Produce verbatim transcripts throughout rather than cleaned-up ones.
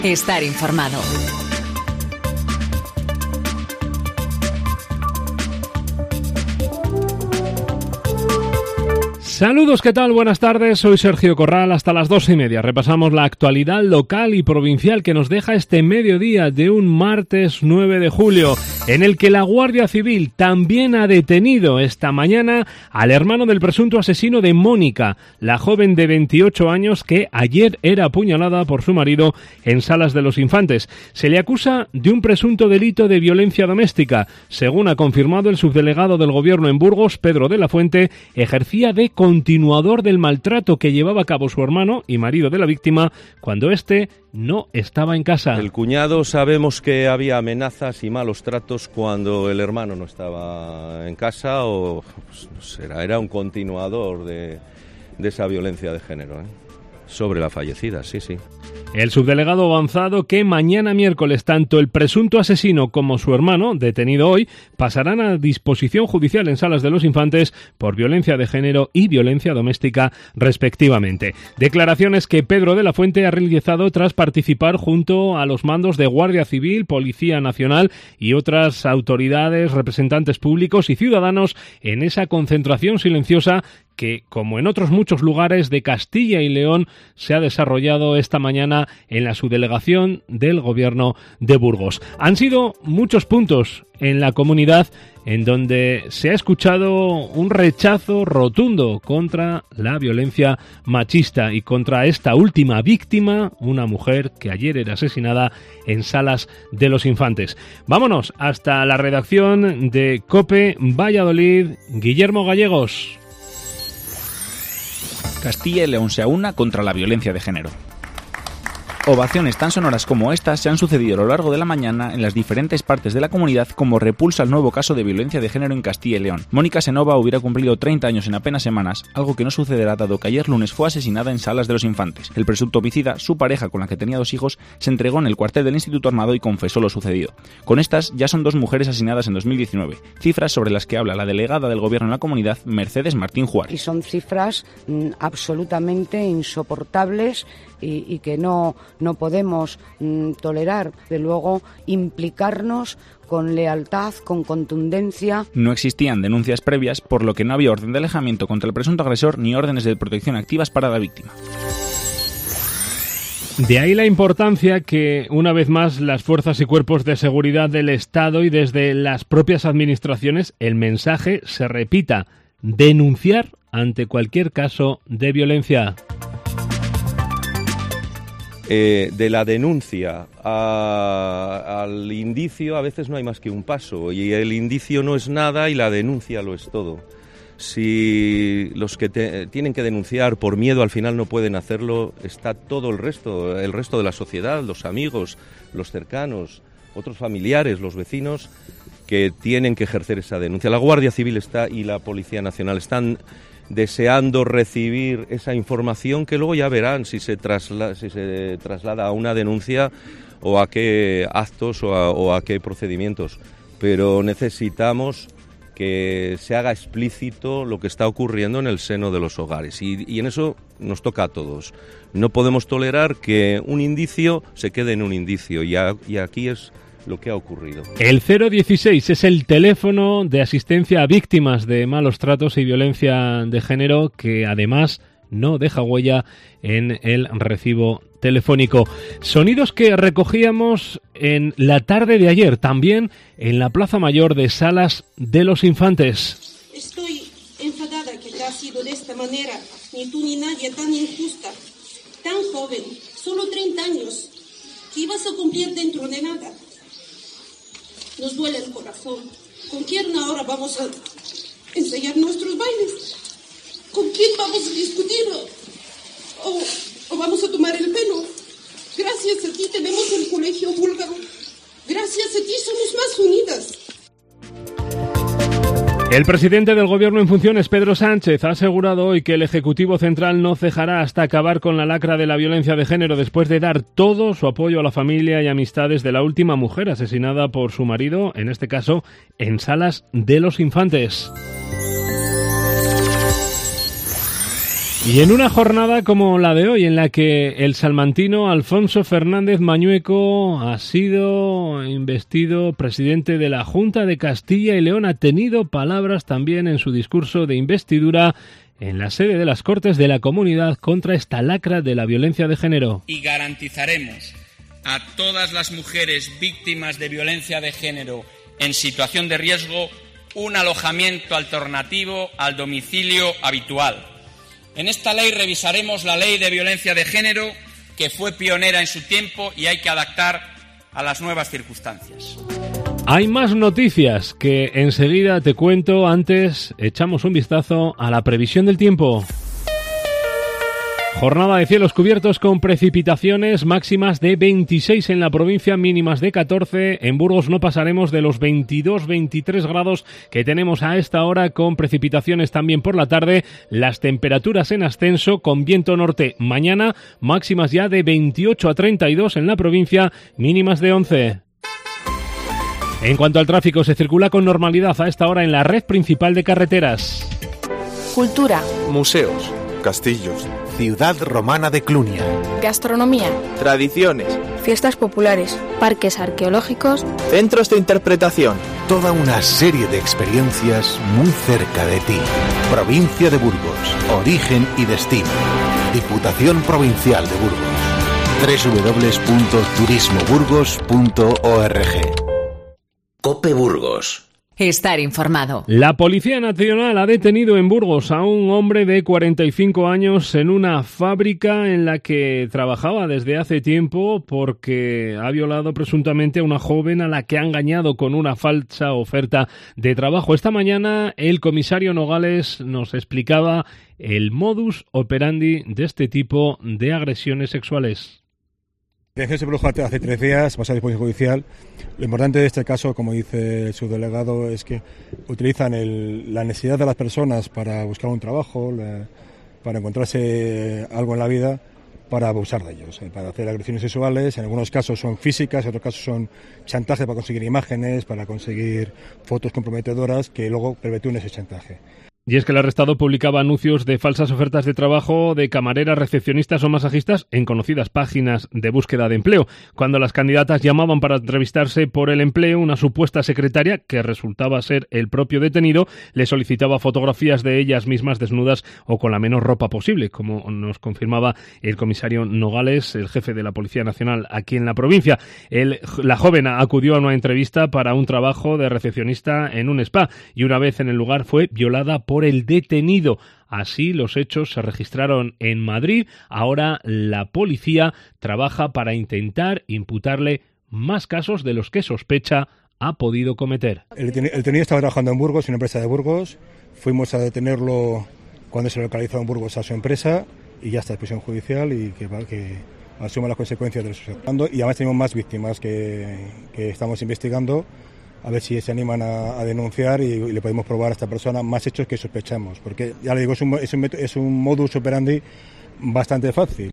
Estar informado. Saludos, ¿qué tal? Buenas tardes, soy Sergio Corral, hasta las dos y media. Repasamos la actualidad local y provincial que nos deja este mediodía de un martes nueve de julio, en el que la Guardia Civil también ha detenido esta mañana al hermano del presunto asesino de Mónica, la joven de veintiocho años que ayer era apuñalada por su marido en Salas de los Infantes. Se le acusa de un presunto delito de violencia doméstica. Según ha confirmado el subdelegado del Gobierno en Burgos, Pedro de la Fuente, ejercía de continuador del maltrato que llevaba a cabo su hermano y marido de la víctima cuando éste no estaba en casa. El cuñado, sabemos que había amenazas y malos tratos cuando el hermano no estaba en casa, o pues, no sé, era, era un continuador de, de esa violencia de género, ¿eh? Sobre la fallecida, sí, sí. El subdelegado ha avanzado que mañana miércoles tanto el presunto asesino como su hermano, detenido hoy, pasarán a disposición judicial en Salas de los Infantes por violencia de género y violencia doméstica respectivamente. Declaraciones que Pedro de la Fuente ha realizado tras participar junto a los mandos de Guardia Civil, Policía Nacional y otras autoridades, representantes públicos y ciudadanos en esa concentración silenciosa que, como en otros muchos lugares de Castilla y León, se ha desarrollado esta mañana en la subdelegación del Gobierno de Burgos. Han sido muchos puntos en la comunidad en donde se ha escuchado un rechazo rotundo contra la violencia machista y contra esta última víctima, una mujer que ayer era asesinada en Salas de los Infantes. Vámonos hasta la redacción de COPE Valladolid. Guillermo Gallegos. Castilla y León se aúna contra la violencia de género. Ovaciones tan sonoras como estas se han sucedido a lo largo de la mañana en las diferentes partes de la comunidad como repulsa al nuevo caso de violencia de género en Castilla y León. Mónica Senova hubiera cumplido treinta años en apenas semanas, algo que no sucederá dado que ayer lunes fue asesinada en Salas de los Infantes. El presunto homicida, su pareja con la que tenía dos hijos, se entregó en el cuartel del Instituto Armado y confesó lo sucedido. Con estas ya son dos mujeres asesinadas en dos mil diecinueve, cifras sobre las que habla la delegada del Gobierno en la comunidad, Mercedes Martín Juárez. Y son cifras mm, absolutamente insoportables y, y que no, no podemos mm, tolerar, de luego implicarnos con lealtad, con contundencia. No existían denuncias previas, por lo que no había orden de alejamiento contra el presunto agresor ni órdenes de protección activas para la víctima. De ahí la importancia que, una vez más, las fuerzas y cuerpos de seguridad del Estado y desde las propias administraciones, el mensaje se repita: denunciar ante cualquier caso de violencia. Eh, de la denuncia a, al indicio a veces no hay más que un paso, y el indicio no es nada y la denuncia lo es todo. Si los que te, tienen que denunciar por miedo al final no pueden hacerlo, está todo el resto, el resto de la sociedad, los amigos, los cercanos, otros familiares, los vecinos, que tienen que ejercer esa denuncia. La Guardia Civil está y la Policía Nacional están deseando recibir esa información, que luego ya verán si se traslada, si se traslada a una denuncia o a qué actos o a, o a qué procedimientos. Pero necesitamos que se haga explícito lo que está ocurriendo en el seno de los hogares, y, y en eso nos toca a todos. No podemos tolerar que un indicio se quede en un indicio, y, a, y aquí es lo que ha ocurrido. El cero dieciséis es el teléfono de asistencia a víctimas de malos tratos y violencia de género, que además no deja huella en el recibo telefónico. Sonidos que recogíamos en la tarde de ayer, también en la Plaza Mayor de Salas de los Infantes. Estoy enfadada que te ha sido de esta manera, ni tú ni nadie, tan injusta, tan joven, solo treinta años, que ibas a cumplir dentro de nada. Nos duele el corazón. ¿Con quién ahora vamos a enseñar nuestros bailes? ¿Con quién vamos a discutir? ¿O, o vamos a tomar el pelo? Gracias a ti tenemos el colegio búlgaro. Gracias a ti somos más unidas. El presidente del Gobierno en funciones, Pedro Sánchez, ha asegurado hoy que el Ejecutivo Central no cejará hasta acabar con la lacra de la violencia de género, después de dar todo su apoyo a la familia y amistades de la última mujer asesinada por su marido, en este caso, en Salas de los Infantes. Y en una jornada como la de hoy, en la que el salmantino Alfonso Fernández Mañueco ha sido investido presidente de la Junta de Castilla y León, ha tenido palabras también en su discurso de investidura en la sede de las Cortes de la Comunidad contra esta lacra de la violencia de género. Y garantizaremos a todas las mujeres víctimas de violencia de género en situación de riesgo un alojamiento alternativo al domicilio habitual. En esta ley revisaremos la Ley de Violencia de Género, que fue pionera en su tiempo y hay que adaptar a las nuevas circunstancias. Hay más noticias que enseguida te cuento. Antes echamos un vistazo a la previsión del tiempo. Jornada de cielos cubiertos con precipitaciones máximas de veintiséis en la provincia, mínimas de catorce. En Burgos no pasaremos de los veintidós veintitrés grados que tenemos a esta hora, con precipitaciones también por la tarde. Las temperaturas en ascenso con viento norte mañana, máximas ya de veintiocho a treinta y dos en la provincia, mínimas de once. En cuanto al tráfico, se circula con normalidad a esta hora en la red principal de carreteras. Cultura. Museos. Castillos. Ciudad romana de Clunia. Gastronomía. Tradiciones. Fiestas populares. Parques arqueológicos. Centros de interpretación. Toda una serie de experiencias muy cerca de ti. Provincia de Burgos. Origen y destino. Diputación Provincial de Burgos. doble u doble u doble u punto turismo burgos punto org. COPE Burgos. Estar informado. La Policía Nacional ha detenido en Burgos a un hombre de cuarenta y cinco años en una fábrica en la que trabajaba desde hace tiempo, porque ha violado presuntamente a una joven a la que ha engañado con una falsa oferta de trabajo. Esta mañana el comisario Nogales nos explicaba el modus operandi de este tipo de agresiones sexuales. La detención se produjo hace tres días, pasada disposición judicial. Lo importante de este caso, como dice el subdelegado, es que utilizan el, la necesidad de las personas para buscar un trabajo, la, para encontrarse algo en la vida, para abusar de ellos, eh, para hacer agresiones sexuales. En algunos casos son físicas, en otros casos son chantajes para conseguir imágenes, para conseguir fotos comprometedoras que luego perpetúen ese chantaje. Y es que el arrestado publicaba anuncios de falsas ofertas de trabajo de camareras, recepcionistas o masajistas en conocidas páginas de búsqueda de empleo. Cuando las candidatas llamaban para entrevistarse por el empleo, una supuesta secretaria, que resultaba ser el propio detenido, le solicitaba fotografías de ellas mismas desnudas o con la menor ropa posible, como nos confirmaba el comisario Nogales, el jefe de la Policía Nacional aquí en la provincia. El, la joven acudió a una entrevista para un trabajo de recepcionista en un spa y una vez en el lugar fue violada por por el detenido. Así, los hechos se registraron en Madrid. Ahora la policía trabaja para intentar imputarle más casos de los que sospecha ha podido cometer. El detenido estaba trabajando en Burgos, en una empresa de Burgos. Fuimos a detenerlo cuando se localizó en Burgos a su empresa y ya está en prisión judicial y que, que asuma las consecuencias de lo sucedido. Y además tenemos más víctimas que, que estamos investigando, a ver si se animan a, a denunciar y, y le podemos probar a esta persona más hechos que sospechamos, porque ya le digo, es un, es un, es un modus operandi bastante fácil.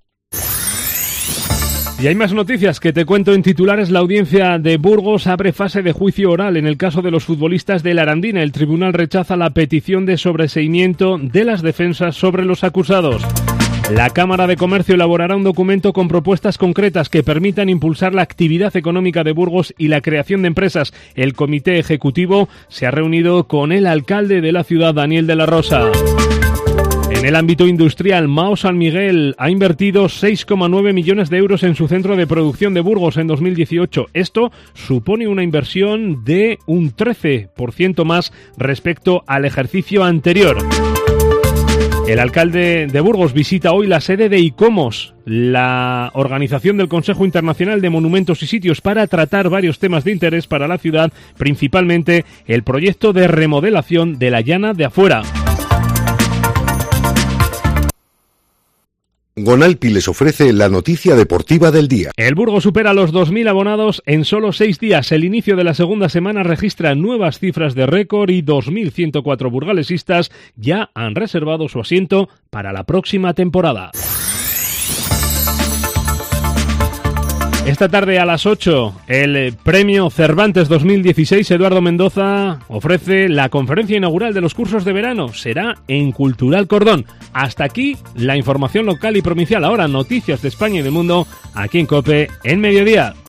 Y hay más noticias que te cuento en titulares. La audiencia de Burgos abre fase de juicio oral en el caso de los futbolistas de la Arandina. El tribunal rechaza la petición de sobreseimiento de las defensas sobre los acusados. La Cámara de Comercio elaborará un documento con propuestas concretas que permitan impulsar la actividad económica de Burgos y la creación de empresas. El comité ejecutivo se ha reunido con el alcalde de la ciudad, Daniel de la Rosa. En el ámbito industrial, Mao San Miguel ha invertido seis coma nueve millones de euros en su centro de producción de Burgos en dos mil dieciocho. Esto supone una inversión de un trece por ciento más respecto al ejercicio anterior. El alcalde de Burgos visita hoy la sede de ICOMOS, la organización del Consejo Internacional de Monumentos y Sitios, para tratar varios temas de interés para la ciudad, principalmente el proyecto de remodelación de la Llana de Afuera. Gonalpi les ofrece la noticia deportiva del día. El Burgos supera los dos mil abonados en solo seis días. El inicio de la segunda semana registra nuevas cifras de récord y dos mil ciento cuatro burgalesistas ya han reservado su asiento para la próxima temporada. Esta tarde a las ocho, el Premio Cervantes dos mil dieciséis Eduardo Mendoza ofrece la conferencia inaugural de los cursos de verano. Será en Cultural Cordón. Hasta aquí la información local y provincial. Ahora noticias de España y del mundo aquí en COPE en Mediodía.